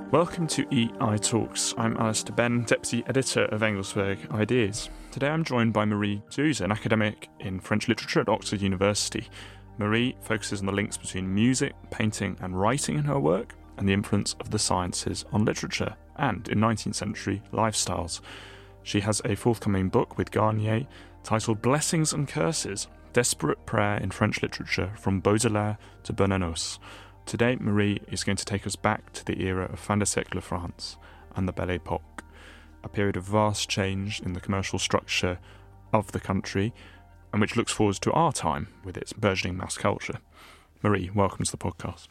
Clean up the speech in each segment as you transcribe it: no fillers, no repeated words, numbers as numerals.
Welcome to EI Talks. I'm Alistair Benn, Deputy Editor of Engelsberg Ideas. Today I'm joined by Marie Zuse, an academic in French literature at Oxford University. Marie focuses on the links between music, painting and writing in her work, and the influence of the sciences on literature and, in 19th century, lifestyles. She has a forthcoming book with Garnier titled Blessings and Curses, Desperate Prayer in French Literature from Baudelaire to Bernanos. Today, Marie is going to take us back to the era of fin de siècle France and the Belle Époque, a period of vast change in the commercial structure of the country, and which looks forward to our time with its burgeoning mass culture. Marie, welcome to the podcast.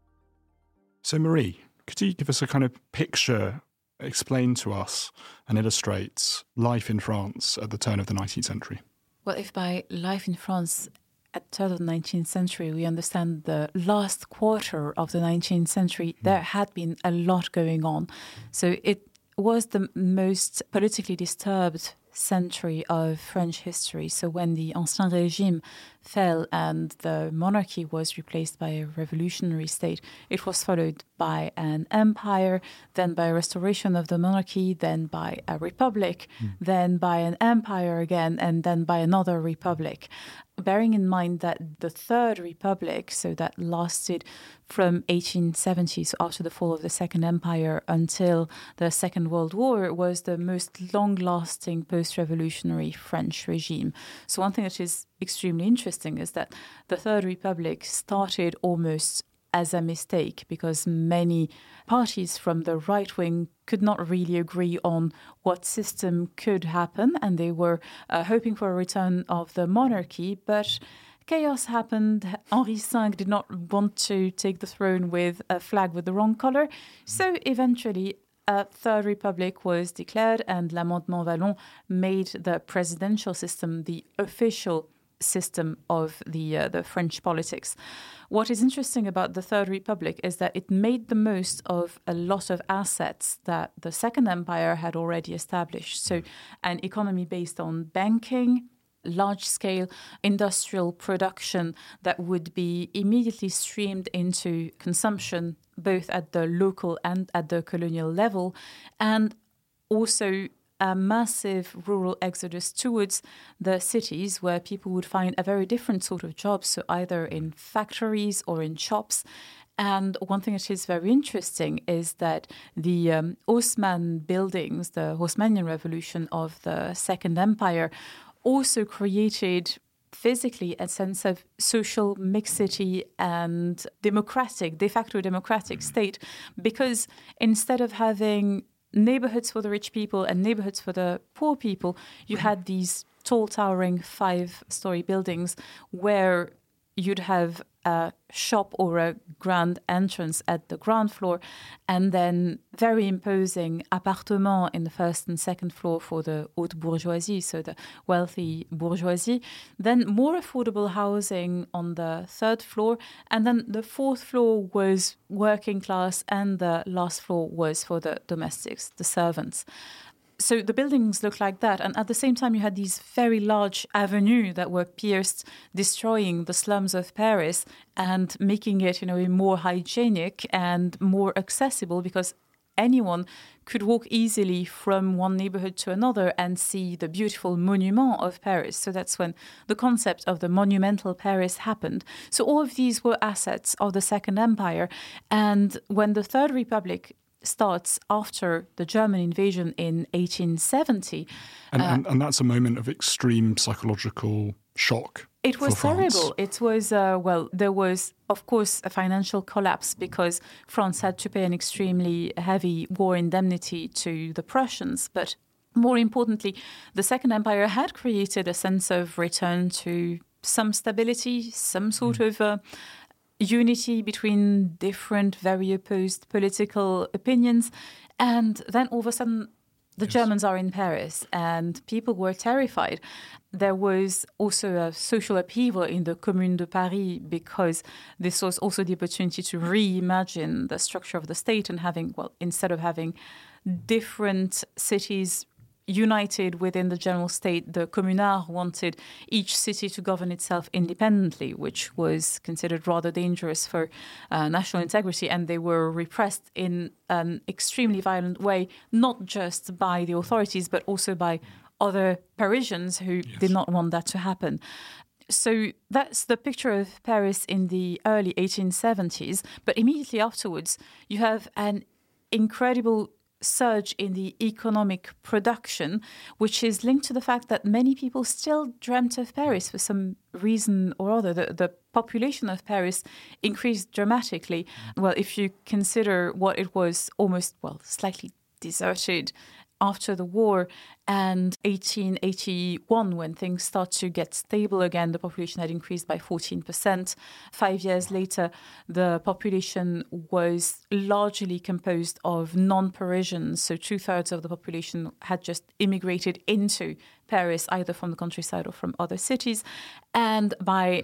So Marie, could you give us a kind of picture, explain to us and illustrate life in France at the turn of the 19th century? Well, if by life in France at the turn of the 19th century, we understand the last quarter of the 19th century, there had been a lot going on. So it was the most politically disturbed century of French history. So when the Ancien Régime fell and the monarchy was replaced by a revolutionary state, it was followed by an empire, then by a restoration of the monarchy, then by a republic, then by an empire again, and then by another republic. Bearing in mind that the Third Republic, so that lasted from 1870, so after the fall of the Second Empire, until the Second World War, was the most long-lasting post-revolutionary French regime. So one thing that is extremely interesting is that the Third Republic started almost as a mistake because many parties from the right wing could not really agree on what system could happen, and they were hoping for a return of the monarchy, but chaos happened. Henri V did not want to take the throne with a flag with the wrong color, so eventually a Third Republic was declared, and l'Amendement Vallon made the presidential system the official system of the French politics. What is interesting about the Third Republic is that it made the most of a lot of assets that the Second Empire had already established. So an economy based on banking, large-scale industrial production that would be immediately streamed into consumption, both at the local and at the colonial level, and also a massive rural exodus towards the cities where people would find a very different sort of job, so either in factories or in shops. And one thing that is very interesting is that the Haussmann buildings, the Haussmannian revolution of the Second Empire, also created physically a sense of social mixity and de facto democratic state, because instead of having neighborhoods for the rich people and neighborhoods for the poor people, you had these tall, towering 5-story buildings where you'd have a shop or a grand entrance at the ground floor, and then very imposing appartements in the first and second floor for the haute bourgeoisie, so the wealthy bourgeoisie, then more affordable housing on the third floor, and then the fourth floor was working class, and the last floor was for the domestics, the servants. So the buildings looked like that. And at the same time, you had these very large avenues that were pierced, destroying the slums of Paris and making it, more hygienic and more accessible, because anyone could walk easily from one neighborhood to another and see the beautiful monument of Paris. So that's when the concept of the monumental Paris happened. So all of these were assets of the Second Empire. And when the Third Republic starts after the German invasion in 1870. And that's a moment of extreme psychological shock. It was terrible. It was, there was, of course, a financial collapse because France had to pay an extremely heavy war indemnity to the Prussians. But more importantly, the Second Empire had created a sense of return to some stability, some sort of unity between different, very opposed political opinions. And then all of a sudden, the Germans are in Paris and people were terrified. There was also a social upheaval in the Commune de Paris because this was also the opportunity to reimagine the structure of the state and instead of having different cities united within the general state. The communards wanted each city to govern itself independently, which was considered rather dangerous for national integrity, and they were repressed in an extremely violent way, not just by the authorities, but also by other Parisians who did not want that to happen. So that's the picture of Paris in the early 1870s. But immediately afterwards, you have an incredible surge in the economic production, which is linked to the fact that many people still dreamt of Paris for some reason or other. The population of Paris increased dramatically. Well, if you consider what it was almost, slightly deserted after the war, and 1881, when things start to get stable again, the population had increased by 14%. 5 years later, the population was largely composed of non-Parisians, so 2/3 of the population had just immigrated into Paris, either from the countryside or from other cities. And by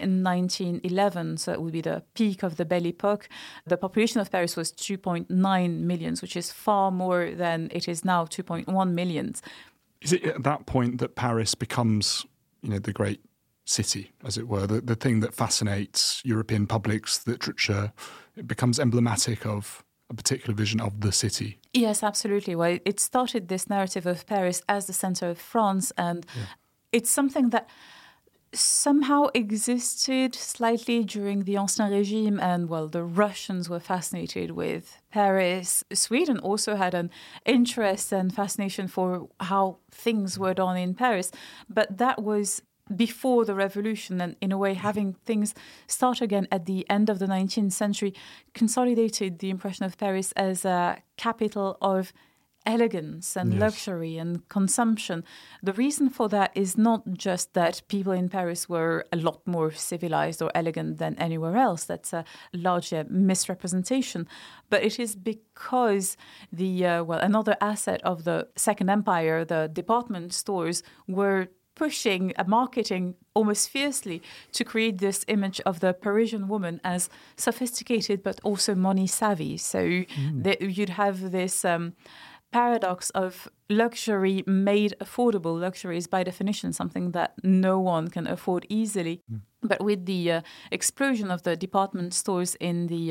1911, so it would be the peak of the Belle Époque, the population of Paris was 2.9 millions, which is far more than it is now, 2.1 millions. Is it at that point that Paris becomes, the great city, as it were, the thing that fascinates European publics, literature? It becomes emblematic of a particular vision of the city? Yes, absolutely. Well, it started this narrative of Paris as the center of France, and it's something that somehow existed slightly during the Ancien Régime, and the Russians were fascinated with Paris. Sweden also had an interest and fascination for how things were done in Paris, but that was before the revolution, and in a way having things start again at the end of the 19th century consolidated the impression of Paris as a capital of elegance and luxury and consumption. The reason for that is not just that people in Paris were a lot more civilized or elegant than anywhere else. That's a larger misrepresentation. But it is because another asset of the Second Empire, the department stores, were pushing marketing almost fiercely to create this image of the Parisian woman as sophisticated but also money savvy. So you'd have this paradox of luxury made affordable. Luxury is by definition something that no one can afford easily. But with the explosion of the department stores in the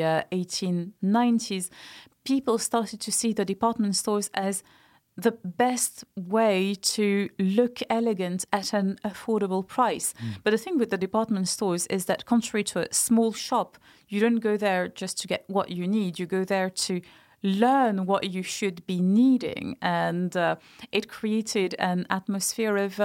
1890s, people started to see the department stores as the best way to look elegant at an affordable price. But the thing with the department stores is that contrary to a small shop, you don't go there just to get what you need. You go there to learn what you should be needing. And it created an atmosphere of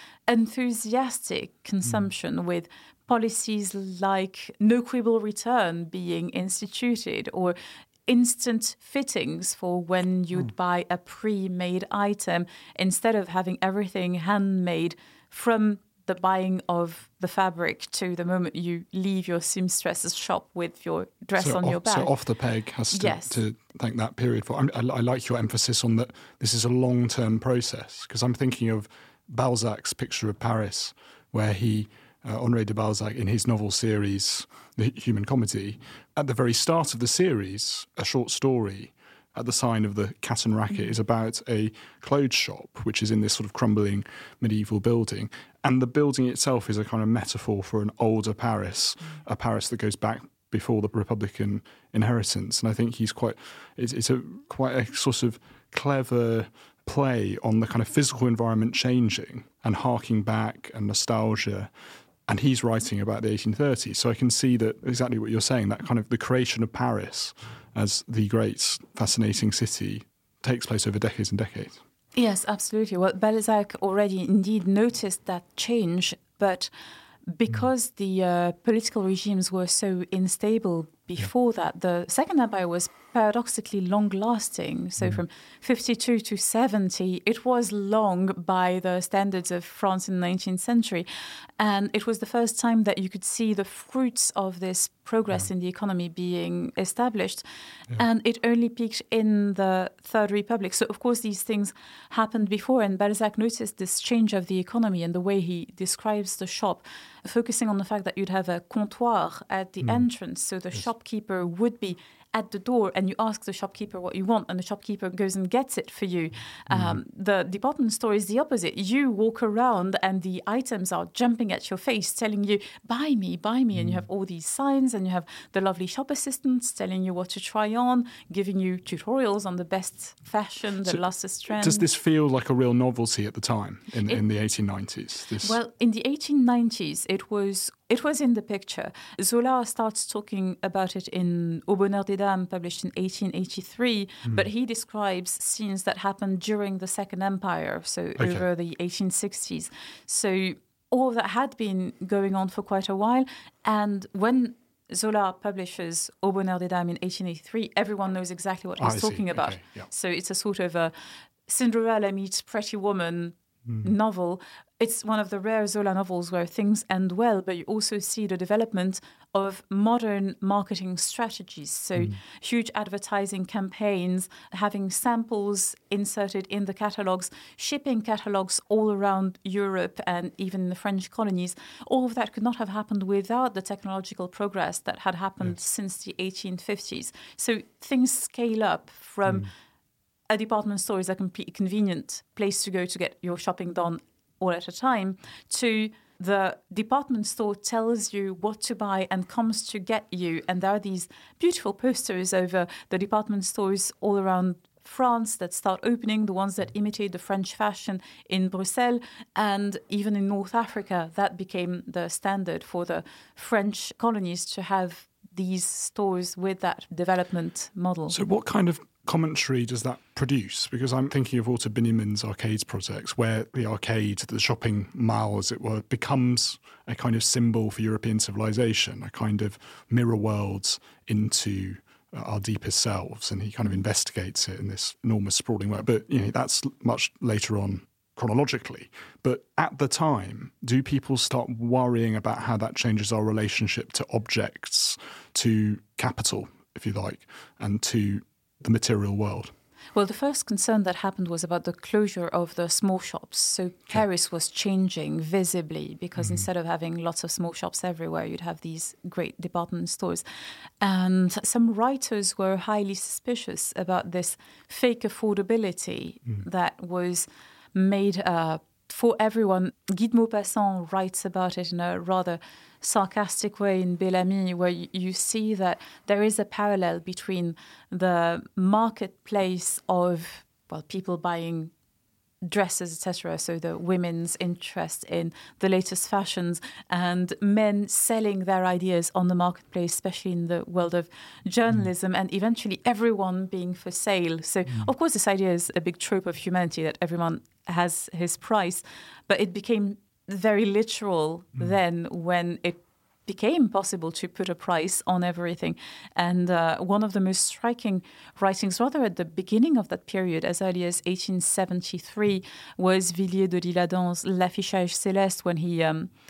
enthusiastic consumption with policies like no quibble return being instituted, or instant fittings for when you'd buy a pre-made item instead of having everything handmade from the buying of the fabric to the moment you leave your seamstress's shop with your dress on your back. So Off the Peg has to thank that period for. I like your emphasis on that this is a long-term process, because I'm thinking of Balzac's picture of Paris, where Honoré de Balzac, in his novel series, The Human Comedy, at the very start of the series, a short story at the sign of the Cat and Racket is about a clothes shop, which is in this sort of crumbling medieval building. And the building itself is a kind of metaphor for an older Paris, a Paris that goes back before the Republican inheritance. And I think it's quite a sort of clever play on the kind of physical environment changing and harking back and nostalgia. And he's writing about the 1830s. So I can see that exactly what you're saying, that kind of the creation of Paris as the great, fascinating city takes place over decades and decades. Yes, absolutely. Well, Balzac already indeed noticed that change, but because the political regimes were so unstable before that, the Second Empire was paradoxically long-lasting. So from 52 to 70, it was long by the standards of France in the 19th century. And it was the first time that you could see the fruits of this progress in the economy being established. And it only peaked in the Third Republic. So, of course, these things happened before. And Balzac noticed this change of the economy and the way he describes the shop, focusing on the fact that you'd have a comptoir at the entrance. So the shopkeeper would be at the door and you ask the shopkeeper what you want and the shopkeeper goes and gets it for you. The department store is the opposite. You walk around and the items are jumping at your face telling you, buy me, and you have all these signs and you have the lovely shop assistants telling you what to try on, giving you tutorials on the best fashion, the latest trend. Does this feel like a real novelty at the time in the 1890s? Well, in the 1890s, it was in the picture. Zola starts talking about it in Au Bonheur des Dames, published in 1883, but he describes scenes that happened during the Second Empire, so over the 1860s. So all of that had been going on for quite a while, and when Zola publishes Au Bonheur des Dames in 1883, everyone knows exactly what he's talking about. Okay, yeah. So it's a sort of a Cinderella meets Pretty Woman novel. It's one of the rare Zola novels where things end well, but you also see the development of modern marketing strategies. So huge advertising campaigns, having samples inserted in the catalogues, shipping catalogues all around Europe and even in the French colonies. All of that could not have happened without the technological progress that had happened since the 1850s. So things scale up from a department store is a completely convenient place to go to get your shopping done all at a time, to the department store tells you what to buy and comes to get you. And there are these beautiful posters over the department stores all around France that start opening, the ones that imitate the French fashion in Brussels, and even in North Africa, that became the standard for the French colonies to have these stores with that development model. So what kind of commentary does that produce? Because I'm thinking of Walter Benjamin's Arcades projects, where the arcade, the shopping mall, as it were, becomes a kind of symbol for European civilization, a kind of mirror worlds into our deepest selves. And he kind of investigates it in this enormous sprawling work. But that's much later on chronologically. But at the time, do people start worrying about how that changes our relationship to objects, to capital, if you like, and to the material world? Well, the first concern that happened was about the closure of the small shops. So Paris was changing visibly because instead of having lots of small shops everywhere, you'd have these great department stores. And some writers were highly suspicious about this fake affordability that was made for everyone. Guy de Maupassant writes about it in a rather sarcastic way in Bellamy, where you see that there is a parallel between the marketplace of people buying dresses, etc., so the women's interest in the latest fashions, and men selling their ideas on the marketplace, especially in the world of journalism, and eventually everyone being for sale. So, of course, this idea is a big trope of humanity, that everyone has his price, but it became very literal then when it became possible to put a price on everything. And one of the most striking writings, rather at the beginning of that period, as early as 1873, was Villiers de l'Isle-Adam's L'Affichage Céleste, when he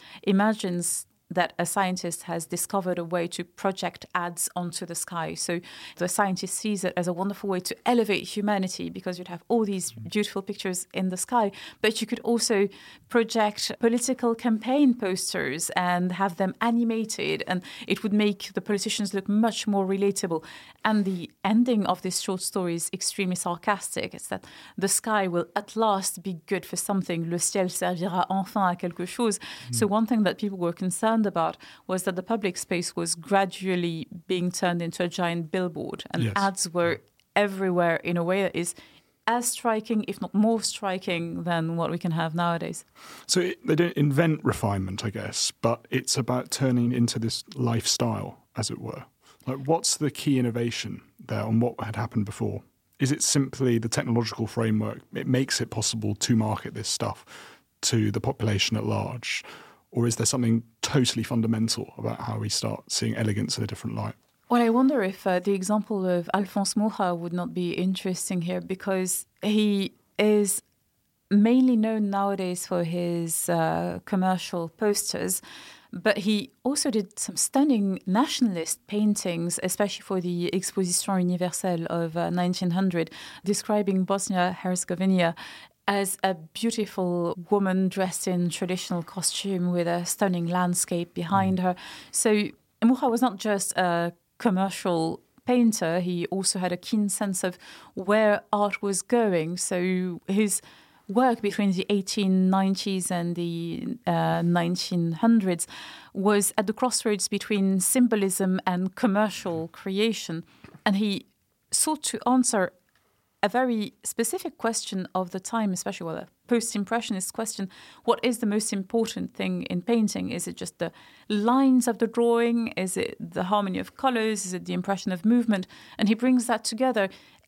imagines that a scientist has discovered a way to project ads onto the sky. So the scientist sees it as a wonderful way to elevate humanity, because you'd have all these beautiful pictures in the sky, but you could also project political campaign posters and have them animated, and it would make the politicians look much more relatable. And the ending of this short story is extremely sarcastic. It's that the sky will at last be good for something. Le ciel servira enfin à quelque chose. So one thing that people were concerned about was that the public space was gradually being turned into a giant billboard, and ads were everywhere in a way that is as striking, if not more striking, than what we can have nowadays. So they don't invent refinement, I guess, but it's about turning into this lifestyle, as it were. Like, what's the key innovation there on what had happened before? Is it simply the technological framework? It makes it possible to market this stuff to the population at large? Or is there something totally fundamental about how we start seeing elegance in a different light? Well, I wonder if the example of Alphonse Mucha would not be interesting here, because he is mainly known nowadays for his commercial posters, but he also did some stunning nationalist paintings, especially for the Exposition Universelle of 1900, describing Bosnia-Herzegovina as a beautiful woman dressed in traditional costume with a stunning landscape behind her. So Mucha was not just a commercial painter, he also had a keen sense of where art was going. So his work between the 1890s and the 1900s was at the crossroads between symbolism and commercial creation. And he sought to answer a very specific question of the time, especially a post-impressionist question. What is the most important thing in painting? Is it just the lines of the drawing? Is it the harmony of colors? Is it the impression of movement? And he brings that together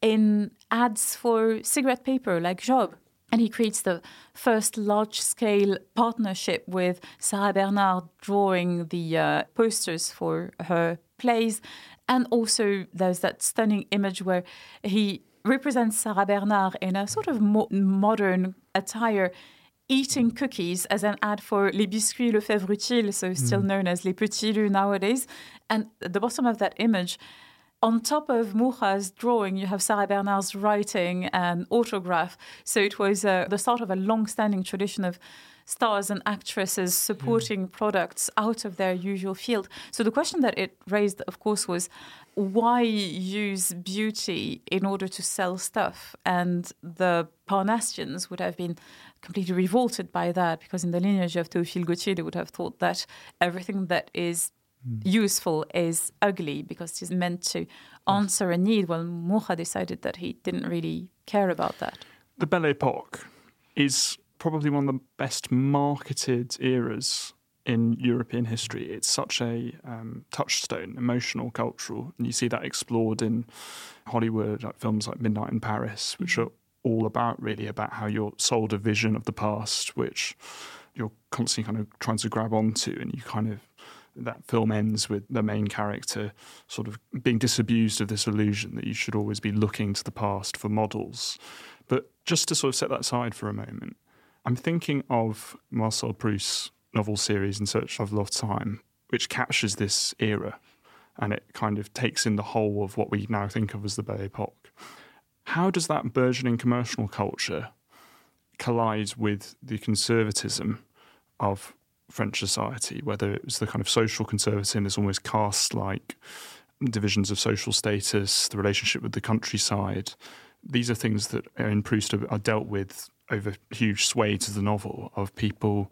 in ads for cigarette paper like Job. And he creates the first large-scale partnership with Sarah Bernard, drawing the posters for her plays. And also there's that stunning image where he represents Sarah Bernard in a sort of modern attire, eating cookies as an ad for Les Biscuits Lefebvre Utile, so still known as Les Petits Lus nowadays. And at the bottom of that image, on top of Mucha's drawing, you have Sarah Bernard's writing and autograph. So it was the start of a long-standing tradition of stars and actresses supporting products out of their usual field. So the question that it raised, of course, was why use beauty in order to sell stuff? And the Parnassians would have been completely revolted by that, because in the lineage of Théophile Gautier, they would have thought that everything that is useful is ugly because it is meant to answer a need. Well, Mucha decided that he didn't really care about that. The Belle Époque is probably one of the best marketed eras in European history. It's such a touchstone, emotional, cultural, and you see that explored in Hollywood, like films like Midnight in Paris, which are all about how you're sold a vision of the past, which you're constantly kind of trying to grab onto, and you kind of, that film ends with the main character sort of being disabused of this illusion that you should always be looking to the past for models. But just to sort of set that aside for a moment, I'm thinking of Marcel Proust's novel series In Search of Lost Time, which captures this era, and it kind of takes in the whole of what we now think of as the Belle Époque. How does that burgeoning commercial culture collide with the conservatism of French society, whether it was the kind of social conservatism, there's almost caste-like divisions of social status, the relationship with the countryside? These are things that in Proust are dealt with over huge swathes of the novel, of people,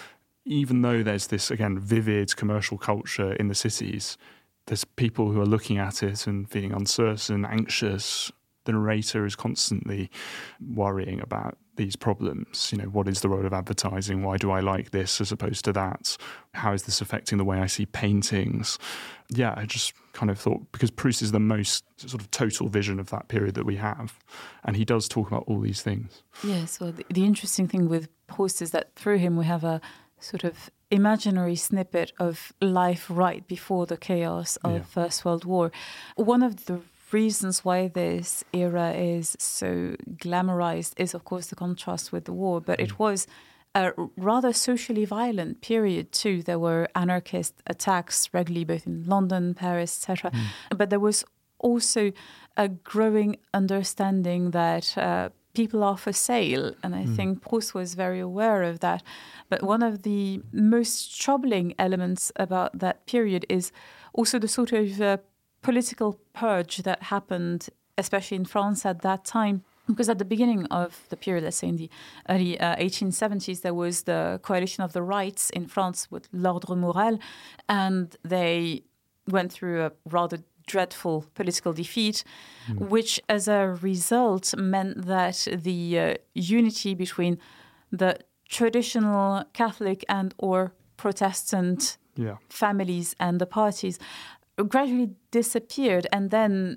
even though there's this, again, vivid commercial culture in the cities, there's people who are looking at it and feeling uncertain, anxious. The narrator is constantly worrying about these problems. You know, what is the role of advertising? Why do I like this as opposed to that? How is this affecting the way I see paintings? Yeah, I just kind of thought, because Proust is the most sort of total vision of that period that we have, and he does talk about all these things. Yes, well, the interesting thing with Proust is that through him we have a sort of imaginary snippet of life right before the chaos of First World War. One of the reasons why this era is so glamorized is, of course, the contrast with the war, but it was a rather socially violent period too. There were anarchist attacks regularly, both in London, Paris, etc. But there was also a growing understanding that people are for sale, and I think Proust was very aware of that. But one of the most troubling elements about that period is also the sort of political purge that happened, especially in France at that time. Because at the beginning of the period, let's say in the early 1870s, there was the coalition of the rights in France with l'Ordre Moral, and they went through a rather dreadful political defeat, which as a result meant that the unity between the traditional Catholic and or Protestant families and the parties gradually disappeared. And then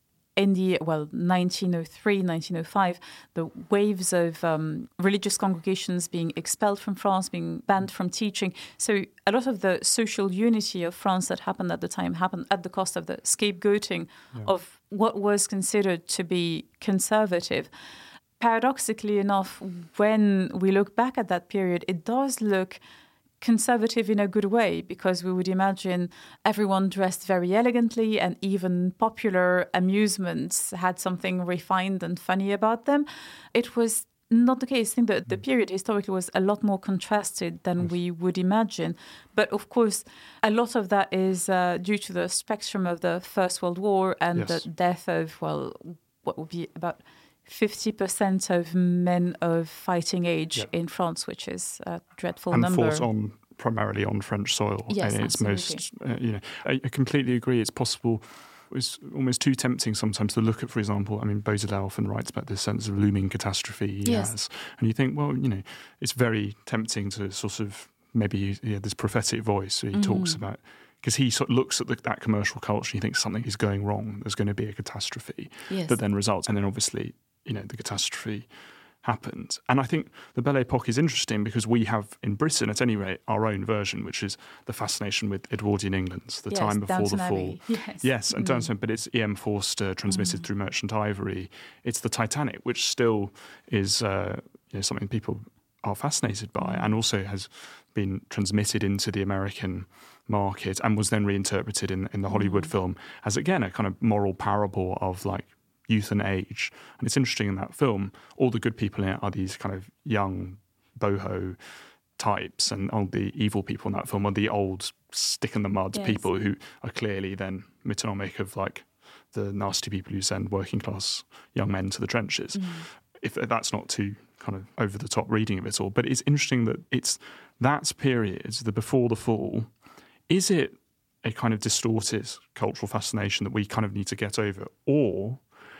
in the 1903, 1905, the waves of religious congregations being expelled from France, being banned from teaching. So a lot of the social unity of France that happened at the time happened at the cost of the scapegoating of what was considered to be conservative. Paradoxically enough, when we look back at that period, it does look conservative in a good way, because we would imagine everyone dressed very elegantly, and even popular amusements had something refined and funny about them. It was not the case. I think that the period historically was a lot more contrasted than we would imagine. But of course, a lot of that is due to the spectrum of the First World War and the death of, well, what would be about 50% of men of fighting age in France, which is a dreadful number. And fought primarily on French soil. Yes, and it's most, I completely agree. It's possible. It's almost too tempting sometimes to look at, for example, I mean, Baudelaire often writes about this sense of looming catastrophe he has. And you think, well, it's very tempting to sort of maybe this prophetic voice he talks about, because he sort of looks at that commercial culture and he thinks something is going wrong, there's going to be a catastrophe that then results. And then obviously, the catastrophe happened. And I think the Belle Époque is interesting because we have, in Britain at any rate, our own version, which is the fascination with Edwardian England, the time before the fall. Yes, and Downton, but it's E.M. Forster transmitted through Merchant Ivory. It's the Titanic, which still is something people are fascinated by and also has been transmitted into the American market and was then reinterpreted in the Hollywood film as, again, a kind of moral parable of like youth and age. And it's interesting in that film, all the good people in it are these kind of young boho types, and all the evil people in that film are the old stick-in-the-mud people who are clearly then metonymic of like the nasty people who send working-class young men to the trenches. If that's not too kind of over-the-top reading of it all. But it's interesting that it's that period, the before the fall, is it a kind of distorted cultural fascination that we kind of need to get over? Or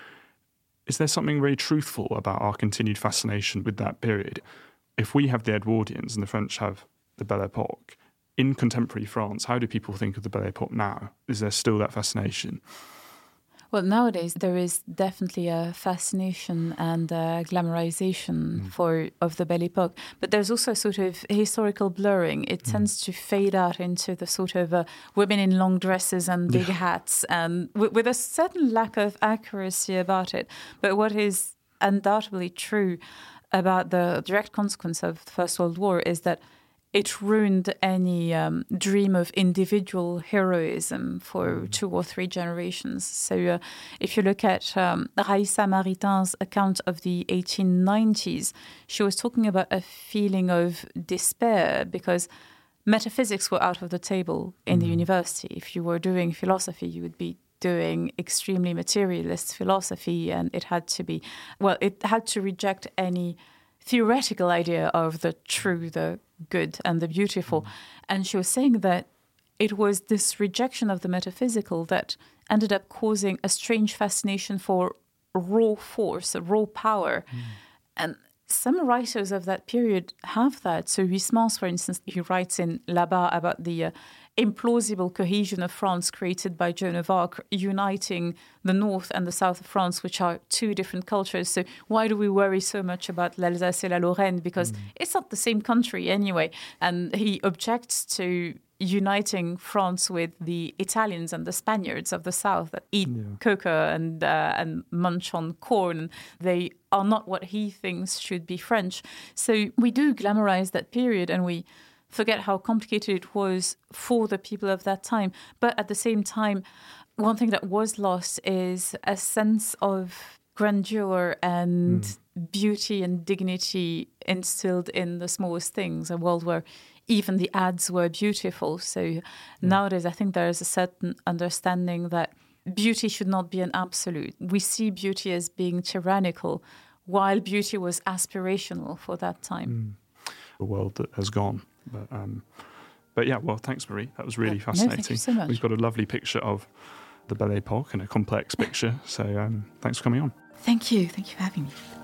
is there something very truthful about our continued fascination with that period? If we have the Edwardians and the French have the Belle Époque, in contemporary France, how do people think of the Belle Époque now? Is there still that fascination? Well, nowadays there is definitely a fascination and a glamorization of the Belle Époque, but there's also a sort of historical blurring. It tends to fade out into the sort of women in long dresses and big hats, and with a certain lack of accuracy about it. But what is undoubtedly true about the direct consequence of the First World War is that it ruined any dream of individual heroism for 2 or 3 generations. So if you look at Raissa Maritin's account of the 1890s, she was talking about a feeling of despair because metaphysics were out of the table in the university. If you were doing philosophy, you would be doing extremely materialist philosophy, and it had to reject any theoretical idea of the true, the good and the beautiful. And she was saying that it was this rejection of the metaphysical that ended up causing a strange fascination for raw force, raw power. And some writers of that period have that. So Huysmans, for instance, he writes in Là-bas about the implausible cohesion of France created by Joan of Arc, uniting the north and the south of France, which are 2 different cultures. So why do we worry so much about l'Alsace et la Lorraine? Because it's not the same country anyway. And he objects to uniting France with the Italians and the Spaniards of the south that eat cocoa and munch on corn. They are not what he thinks should be French. So we do glamorize that period and we forget how complicated it was for the people of that time. But at the same time, one thing that was lost is a sense of grandeur and beauty and dignity instilled in the smallest things, a world where even the ads were beautiful. So nowadays, I think there is a certain understanding that beauty should not be an absolute. We see beauty as being tyrannical, while beauty was aspirational for that time. A world that has gone. But yeah, well, thanks, Marie. That was really fascinating. No, thank you so much. We've got a lovely picture of the Belle Époque and a complex picture. So thanks for coming on. Thank you. Thank you for having me.